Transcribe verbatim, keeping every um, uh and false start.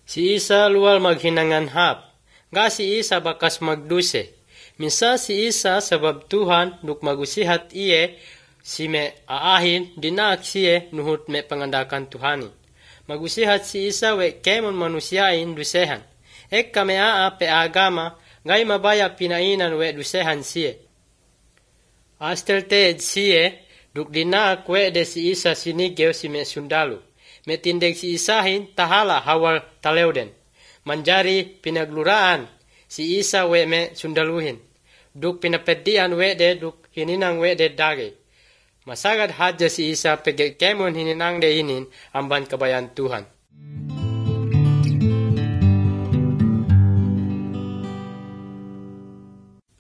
Si Isa lual maghinangan hap, nga si Isa bakas magduse. Minsa si Isa sabab Tuhan duk magusihat iye, si me aahin dinaak siye nuhut me pangandakan Tuhani. Magusihat si Isa we kemon manusiain dusehan. Ek kame aa pe agama, ngay mabaya pinainan we dusehan siye. Astel teed siye, duk dinaak we de si Isa sinigeo si me sundalu. Metindeg si Isahin tahala hawal talewden. Manjari pinagluraan si Isa we me sundaluhin. Duk pinapedian we de duk hininang we de dage. Masagad hadja si Isa pege kemon hininang de inin amban kabayan Tuhan.